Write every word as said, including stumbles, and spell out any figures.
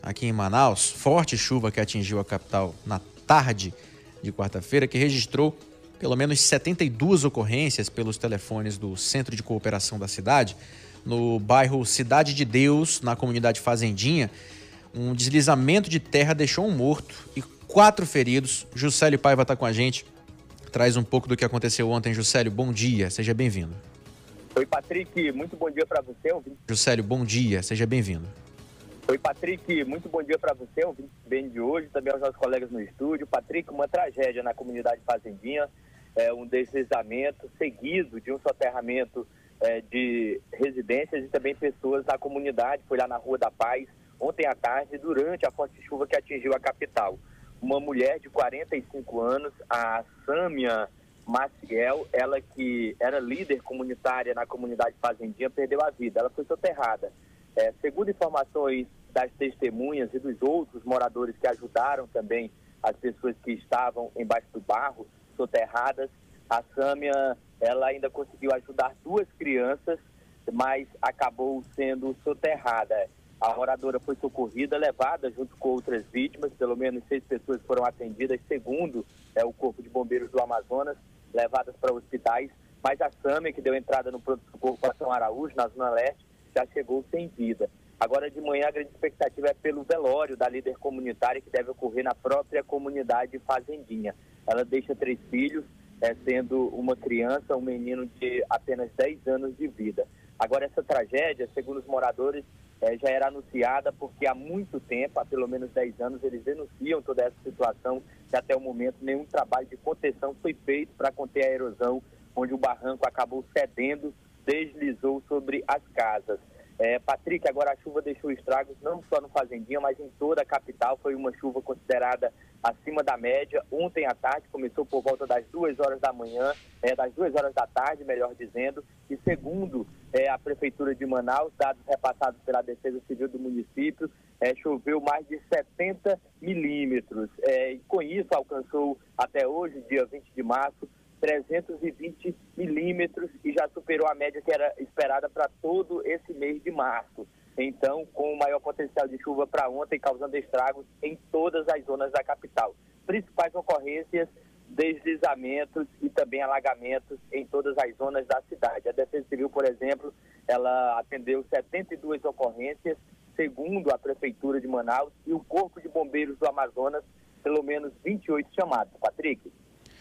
aqui em Manaus, forte chuva que atingiu a capital na tarde de quarta-feira, que registrou pelo menos setenta e duas ocorrências pelos telefones do Centro de Cooperação da cidade, no bairro Cidade de Deus, na comunidade Fazendinha. Um deslizamento de terra deixou um morto e quatro feridos. Juscelio Paiva está com a gente, traz um pouco do que aconteceu ontem. Juscelio, bom dia, seja bem-vindo. Oi, Patrick, muito bom dia para você. Ouvinte. Juscelio, bom dia, seja bem-vindo. Oi, Patrick, muito bom dia para você, ouvinte bem de hoje, também aos nossos colegas no estúdio. Patrick, uma tragédia na comunidade Fazendinha, é, um deslizamento seguido de um soterramento é, de residências e também pessoas da comunidade. Foi lá na Rua da Paz, ontem à tarde, durante a forte chuva que atingiu a capital. Uma mulher de quarenta e cinco anos, a Sâmia Maciel, ela que era líder comunitária na comunidade Fazendinha, perdeu a vida. Ela foi soterrada. É, segundo informações das testemunhas e dos outros moradores que ajudaram também as pessoas que estavam embaixo do barro, soterradas, a Sâmia, ela ainda conseguiu ajudar duas crianças, mas acabou sendo soterrada. A moradora foi socorrida, levada junto com outras vítimas, pelo menos seis pessoas foram atendidas, segundo é, o Corpo de Bombeiros do Amazonas, levadas para hospitais, mas a Sâmia, que deu entrada no pronto-socorro com a São Araújo, na Zona Leste, já chegou sem vida. Agora de manhã a grande expectativa é pelo velório da líder comunitária, que deve ocorrer na própria comunidade Fazendinha. Ela deixa três filhos, é, sendo uma criança, um menino de apenas dez anos de vida. Agora essa tragédia, segundo os moradores, é, já era anunciada porque há muito tempo, há pelo menos dez anos, eles denunciam toda essa situação e até o momento nenhum trabalho de contenção foi feito para conter a erosão, onde o barranco acabou cedendo, deslizou sobre as casas. É, Patrick, agora a chuva deixou estragos não só no Fazendinha, mas em toda a capital. Foi uma chuva considerada acima da média. Ontem à tarde começou por volta das duas horas da manhã, é, das duas horas da tarde, melhor dizendo, e segundo é, a Prefeitura de Manaus, dados repassados pela Defesa Civil do município, é, choveu mais de setenta milímetros. É, e com isso alcançou até hoje, dia vinte de março, trezentos e vinte milímetros e já superou a média que era esperada para todo esse mês de março. Então, com o maior potencial de chuva para ontem, causando estragos em todas as zonas da capital. Principais ocorrências, deslizamentos e também alagamentos em todas as zonas da cidade. A Defesa Civil, por exemplo, ela atendeu setenta e duas ocorrências, segundo a Prefeitura de Manaus, e o Corpo de Bombeiros do Amazonas, pelo menos vinte e oito chamados. Patrick?